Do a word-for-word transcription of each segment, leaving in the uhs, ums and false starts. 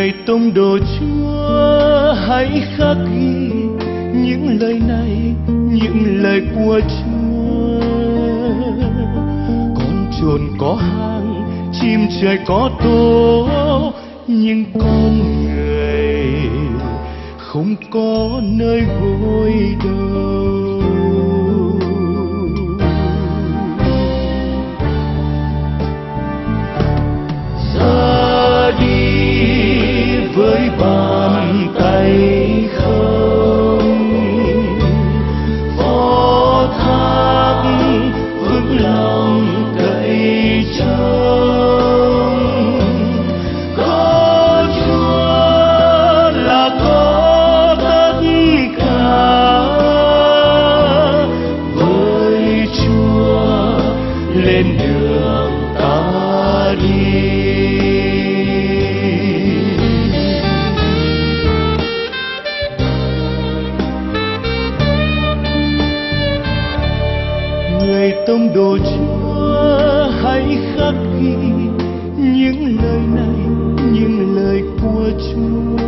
Người tông đồ Chúa hãy khắc ghi những lời này, những lời của Chúa. Con chuồn có hang, chim trời có tổ, nhưng con người không có nơi gối đầu. Ra đi với bàn tay không, phó thác vững lòng cậy trông. Có Chúa là có tất cả, với Chúa lên đường ta đi. Người tông đồ Chúa hãy khắc ghi những lời này, những lời của Chúa.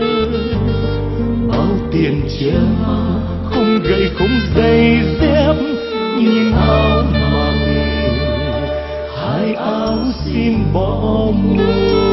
Bao tiền chưa không gậy không giày dép, nhưng áo mặc hai áo xin bỏ một.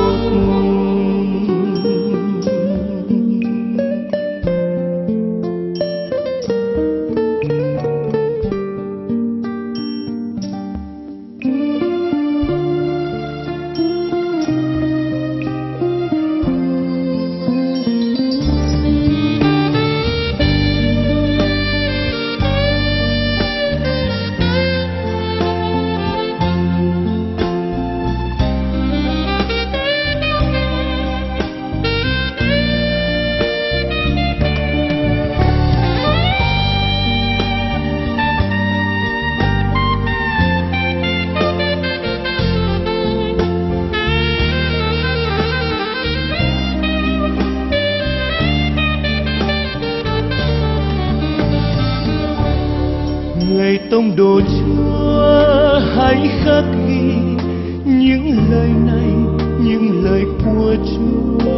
Người tông đồ Chúa hãy khắc ghi những lời này, những lời của Chúa.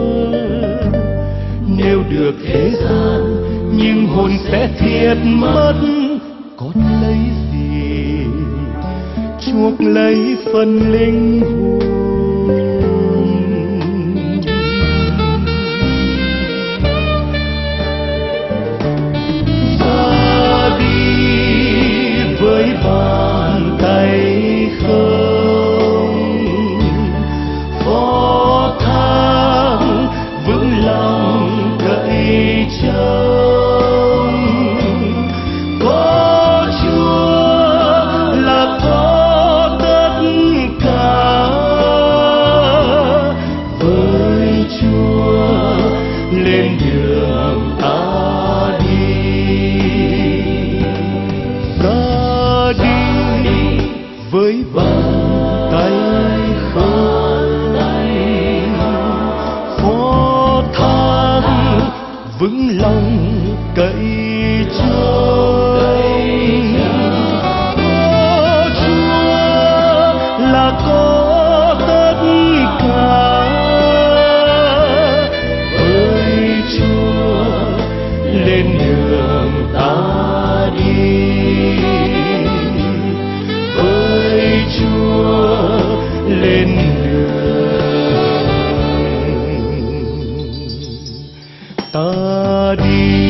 Nếu được thế gian nhưng hồn sẽ thiệt mất, còn lấy gì chuộc lấy phần linh hồn. Với bàn tay không, phó thác vững lòng cậy trông. Có Chúa là có tất cả, với Chúa lên đường ta đi. Với bàn tay không, phó thác vững lòng cậy trông. Có Chúa là có tất cả, với Chúa lên đường ta đi. Chúa lên đường ta đi.